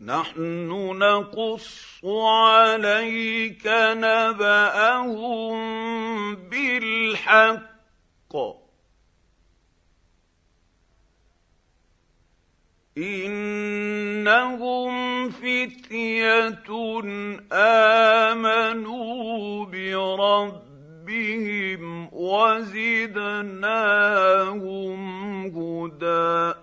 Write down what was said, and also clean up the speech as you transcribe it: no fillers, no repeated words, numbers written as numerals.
نحن نقص عليك نبأهم بالحق إنهم فتية آمنوا بربهم وزدناهم هدى